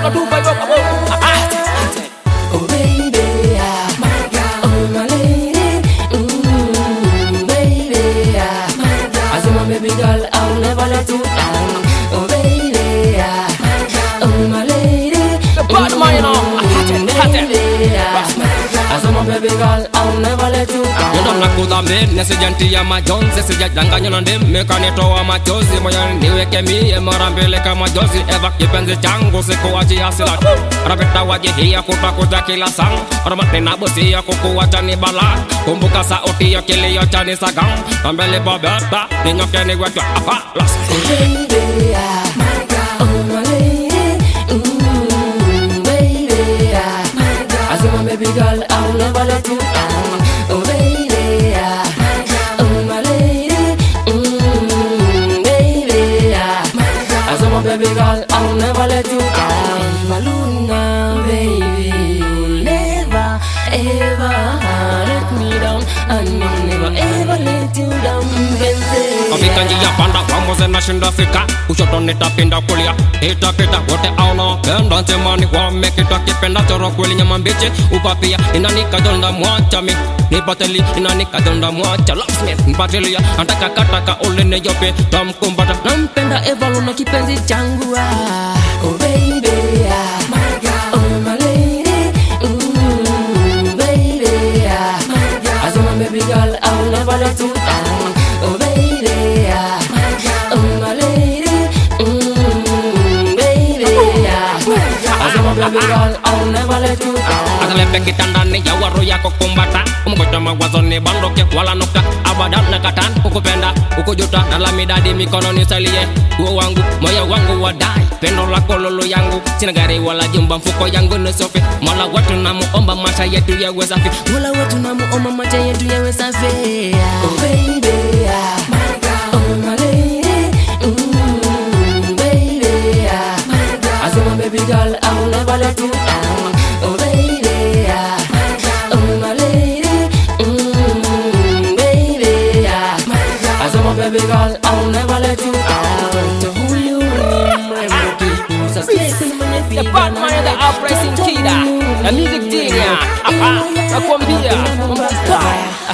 Got 2-5 up, Oh baby, my girl, oh my lady, baby, my girl. I say my baby girl, I'll never let you down. Oh baby, oh my lady, the bad man, you know. I say my baby girl, I'll never let you down. You don't like to me, nesijanti ya majonzi, sijadanganya na ndimi, mekanitoa machozi, moyoni niweke mie marambele kama jozi, eva kipenzi changu sikuachi hasila, rabeta wajihia kutakuja kila sang, ramate na bosi ya kukuwacha ni bala, kumbuka sauti ya kilio cha ni sagang, ambele babeta, ninyoke ni wetu apa, las. Baby, my girl, oh my lady, baby, my girl. I say my baby girl, I'll never let you down. Oh baby, oh my lady, baby, I say my baby girl, I'll never let you down. Maluna, baby, you'll never ever let me down, and I'll never ever let you down, baby. Kafika njia panda wamoze na shinda fika, kushoto nitapinda kulia, itapita wote auna penda nsemani wamekita kipenda choro kweli nyama mbichi, upapia inanika donda mwacha mi nipateli inanika donda mwacha locksmith nipatelia antaka kataka ulene yope tamkumbata nampenda Evaluna kipenzi changu oh baby, my girl, oh my lady, baby, my girl. I say my baby girl, I'll never let you down. Oh baby, my girl, oh my lady, baby, I say my baby girl, I'll never let you down. Akalepe kitandani ya waru yako kumbata, umgoja mawazo ni bandoke wala nukta, abadan na katan ukupenda ukujuta dalamidadi mikono nisalie uo wangu moyo wangu wadai pendo lako lolo yangu sina gari wala jumba mfuko yangu nusofi mola watu namuomba maisha yetu yawe safi mola watu namuomba maisha yetu yawe safi oh baby, my girl, oh my lady, baby, my girl. I say my baby girl, I'll never let you down. Oh baby, my girl, oh my lady, baby, my girl. I say my baby girl, I'll never let you down. To who you my baby, who's a blessing when you feel The bad man, the uprising killer, the music genius. Nakwambia,